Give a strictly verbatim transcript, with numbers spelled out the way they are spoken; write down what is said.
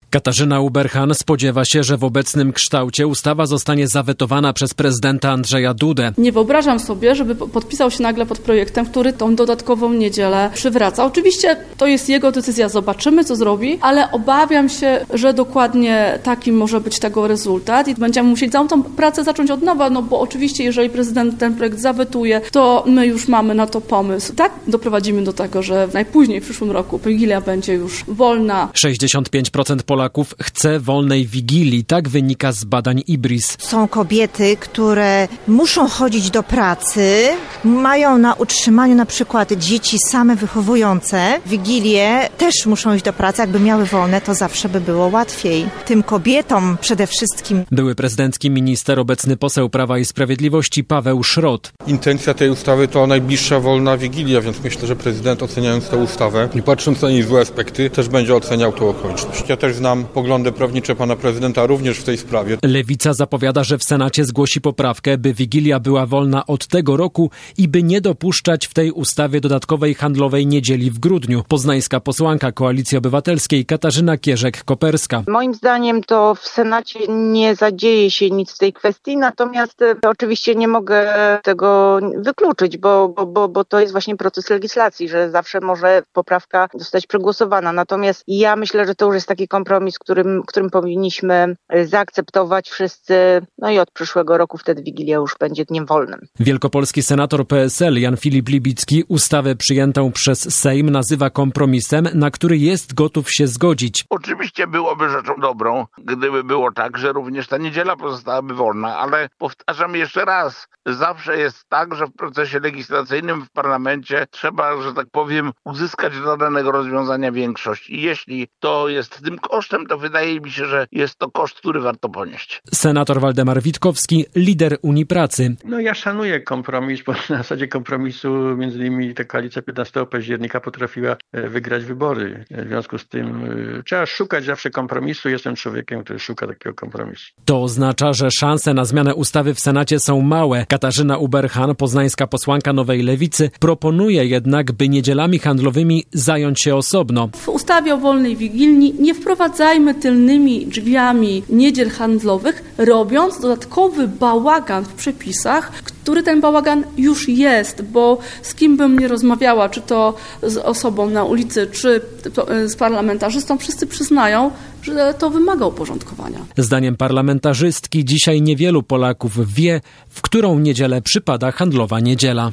Katarzyna Ueberhan spodziewa się, że w obecnym kształcie ustawa zostanie zawetowana przez prezydenta Andrzeja Dudę. Nie wyobrażam sobie, żeby podpisał się nagle pod projektem, który tą dodatkową niedzielę przywraca. Oczywiście to jest jego decyzja, zobaczymy, co zrobi, ale obawiam się, że dokładnie taki może być tego rezultat i będziemy musieli całą tą pracę zacząć od nowa, no bo oczywiście jeżeli prezydent ten projekt zawetuje, to my już mamy na to pomysł. Tak doprowadzimy do tego, że najpóźniej w przyszłym roku Wigilia będzie już wolna. sześćdziesiąt pięć procent Polaków chce wolnej Wigilii, tak wynika z badań IBRIS. Są kobiety, które muszą chodzić do pracy, mają na utrzymaniu na przykład dzieci same wychowujące. Wigilię też muszą iść do pracy, jakby miały wolne, to zawsze by było łatwiej. Tym kobietom przede wszystkim. Były prezydencki minister, obecny poseł Prawa i Sprawiedliwości Paweł Szrot. Intencja tej ustawy to najbliższa wolna Wigilia, więc myślę, że prezydent oceniając tę ustawę i patrząc na jej złe aspekty, też będzie oceniał tę okoliczność. Ja też znam poglądy prawnicze pana prezydenta również w tej sprawie. Lewica zapowiada, że w Senacie zgłosi poprawkę, by Wigilia była wolna od tego roku i by nie dopuszczać w tej ustawie dodatkowej handlowej niedzieli w grudniu. Poznańska posłanka Koalicji Obywatelskiej Katarzyna Kierzek-Koperska. Moim zdaniem to w Senacie nie zadzieje się nic w tej kwestii, natomiast oczywiście nie mogę tego wykluczyć, bo, bo, bo, bo to jest właśnie proces legislacji, że zawsze może poprawka zostać przegłosowana. Natomiast ja myślę, że to już jest taki kompromis, którym, którym powinniśmy zaakceptować wszyscy. No i od przyszłego roku wtedy Wigilia już będzie dniem wolnym. Wielkopolski senator P S L Jan Filip Libicki ustawę przyjętą przez Sejm nazywa kompromisem, na który jest gotów się zgodzić. Oczywiście byłoby rzeczą dobrą, gdyby było tak, że również ta niedziela pozostałaby wolna, ale powtarzam jeszcze raz, zawsze jest tak, że w procesie legislacyjnym w parlamencie trzeba, że tak powiem, uzyskać do danego rozwiązania większość. I jeśli to jest tym kosztem, to wydaje mi się, że jest to koszt, który warto ponieść. Senator Waldemar Witkowski, lider Unii Pracy. No ja szanuję kompromis, bo na zasadzie kompromisu między innymi ta koalicja piętnastego października potrafiła wygrać wybory. W związku z tym trzeba szukać zawsze kompromisu. Jestem człowiekiem, który szuka takiego kompromisu. To oznacza, że szanse na zmianę ustawy w Senacie są małe. Katarzyna Ueberhan, poznańska posłanka Nowej Lewicy, proponuje jednak, by niedzielami handlowymi zająć się osobno. W ustawie o wolnej Wigilii nie wprowadzajmy tylnymi drzwiami niedziel handlowych, robiąc dodatkowy bałagan w przepisach, który ten bałagan już jest, bo z kim bym nie rozmawiała, czy to z osobą na ulicy, czy z parlamentarzystą, wszyscy przyznają, że to wymaga uporządkowania. Zdaniem parlamentarzystki dzisiaj niewielu Polaków wie, w którą niedzielę przypada handlowa niedziela.